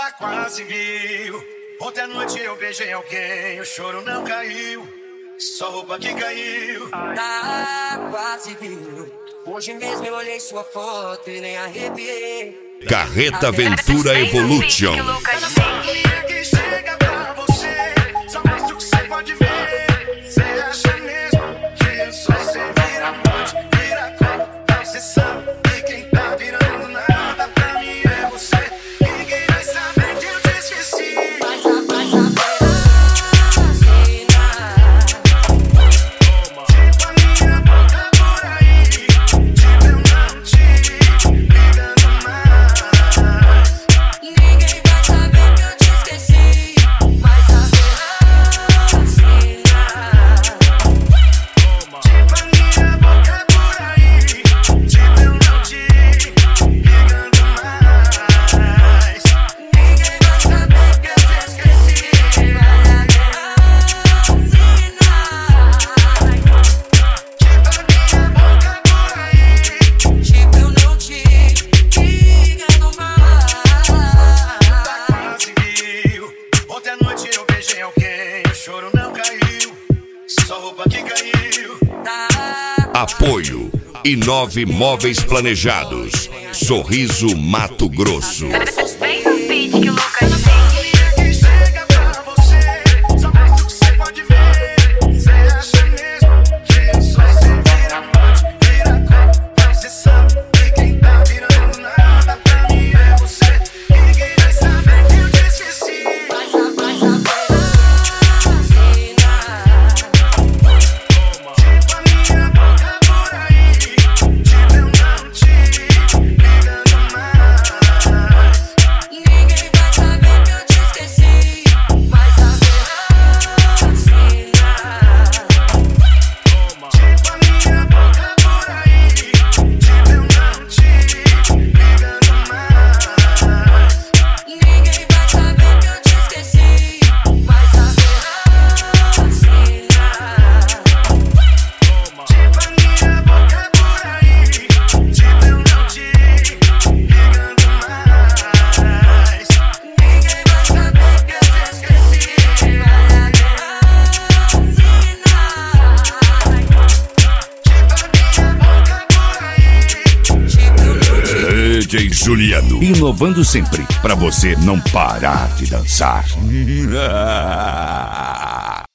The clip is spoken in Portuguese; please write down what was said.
Tá quase viu. Ontem à noite eu beijei alguém, o choro não caiu, só roupa que caiu. Tá quase viu. Hoje mesmo eu olhei sua foto e nem arrepiei. Carreta Ventura Evolution. Que chega pra você, só mostra o que você pode ver. Você acha mesmo que eu sou você vira monte, vira copo, você sabe que quem tá virando nada pra mim é você. Ninguém vai saber que eu te esqueci. Vai saber assim, Tipo a minha boca por aí, tipo eu não te ligando mais. ninguém vai saber que eu te esqueci. Vai saber assim. Tipo a minha boca por aí, tipo eu não te ligando mais. Ninguém vai saber que eu te esqueci. Vai saber assim. Tipo a minha boca por aí, Tipo eu não te ligando mais. quase viu. Ontem à noite eu beijei alguém, o choro não caiu, só roupa que caiu. Apoio Inove Móveis Planejados. Sorriso Mato Grosso. Suspeita o beat que o Lucas fez. Que chega pra você, só mostra o que você pode ver. Você acha mesmo que eu sou você vira monte, vira copo, você sabe que quem tá virando nada pra mim é você. Ninguém vai saber que eu te esqueci. Vai saber assim. Tipo a minha boca por aí, tipo eu não te ligando mais. Ninguém vai saber que eu te esqueci. Vai saber assim. Tipo a minha boca por aí, tipo eu não te ligando mais. Ninguém vai saber que eu te esqueci. Vai saber assim. Tipo a minha boca por aí, tipo eu não te ligando mais. Ninguém vai saber que eu te esqueci. Vai saber assim. Tipo eu não te DJ Juliano. Inovando sempre pra você não parar de dançar.